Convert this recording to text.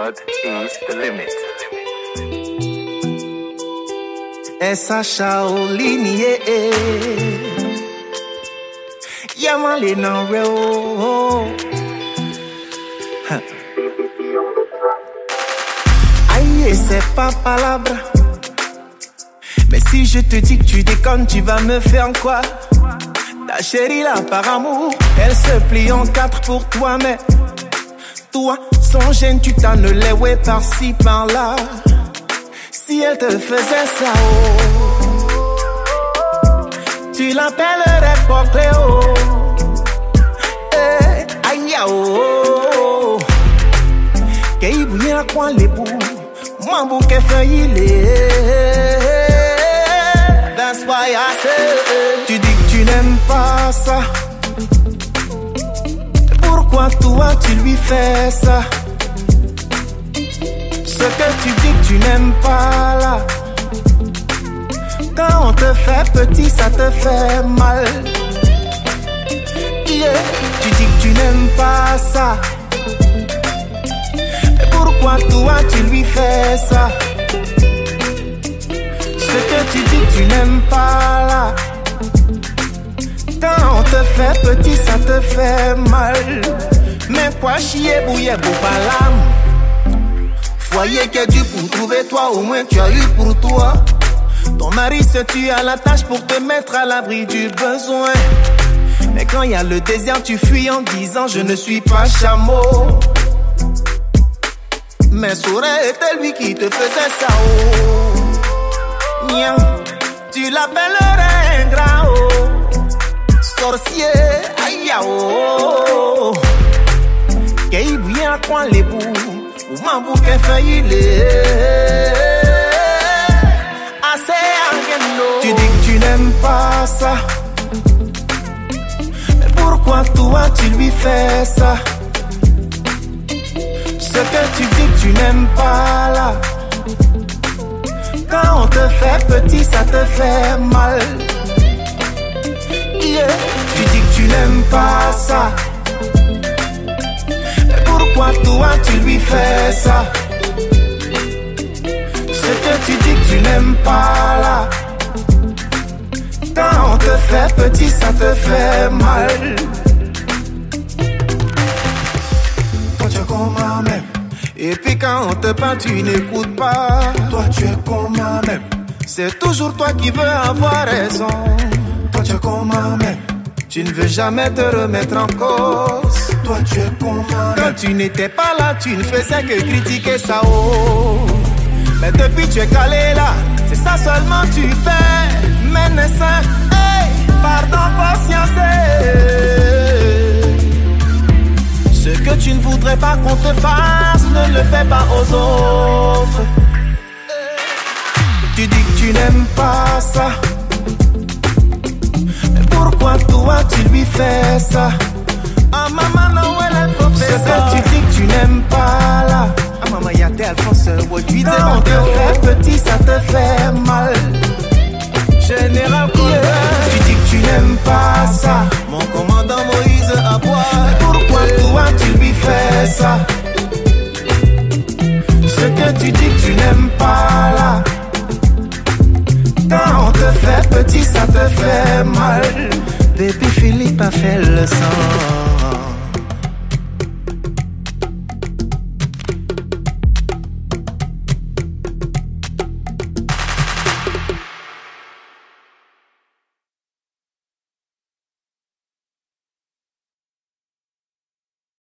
God is the limit. Essa Shaolin, Yaman le nan reo. Aïe, c'est pas palabra. Mais si je te dis que tu déconnes, tu vas me faire quoi? Ta chérie là, par amour, elle se plie en quatre pour toi, mais toi, sans gêne, tu t'en les ouais par-ci, par-là. Si elle te faisait ça, tu l'appellerais pour Cléo. Aïe, oh, qu'il bouille à quoi les bouts, moi bouquet feuillé. That's why I say, tu dis que tu n'aimes pas ça. Pourquoi toi tu lui fais ça? Ce que tu dis que tu n'aimes pas là, quand on te fait petit, ça te fait mal. Yeah. Tu dis que tu n'aimes pas ça. Et pourquoi toi tu lui fais ça? Ce que tu dis que tu n'aimes pas là, quand on te fait petit, ça te fait mal. Mais quoi chier, bouillir, pas l'âme. Foyer qui a dû pour trouver toi, au moins tu as eu pour toi. Ton mari se tue à la tâche pour te mettre à l'abri du besoin. Mais quand il y a le désert, tu fuis en disant je ne suis pas chameau. Mais Souré était lui qui te faisait ça, oh. Nya, tu l'appellerais ingrat, oh. Sorcier, aïe, oh. Qu'il bouille à coin les bouts, ou m'en bouquet feuillé. Tu dis que tu n'aimes pas ça. Mais pourquoi toi tu lui fais ça? Ce que tu dis que tu n'aimes pas là, quand on te fait petit, ça te fait mal. Yeah. Tu dis que tu n'aimes pas ça. Mais pourquoi toi tu lui fais ça? Ce que tu dis que tu n'aimes pas là, quand on te fait petit, ça te fait mal. Toi tu es comme moi-même. Et puis quand on te parle, tu n'écoutes pas. Toi tu es comme moi-même. C'est toujours toi qui veux avoir raison. Toi tu es comme moi-même. Tu ne veux jamais te remettre en cause. Toi tu es comme moi-même. Quand tu n'étais pas là, tu ne faisais que critiquer ça, oh. Mais depuis tu es calé là, c'est ça seulement tu fais. Mais naissant, hey, pardon, patience. Ce que tu ne voudrais pas qu'on te fasse, ne le fais pas aux autres. Tu dis que tu n'aimes pas ça. Mais pourquoi toi tu lui fais ça? Ah maman, non, elle est professeur. Ce que tu dis que tu n'aimes pas là, ah maman, y'a des Alphonse, aujourd'hui quand on te fait petit, ça te fait mal. Général Colbert, tu dis que tu n'aimes pas ça. Mon commandant Moïse à boire. Pourquoi toi tu lui fais ça? Ce que tu dis que tu n'aimes pas là, quand on te fait petit, ça te fait mal. Baby Philippe a fait le sang.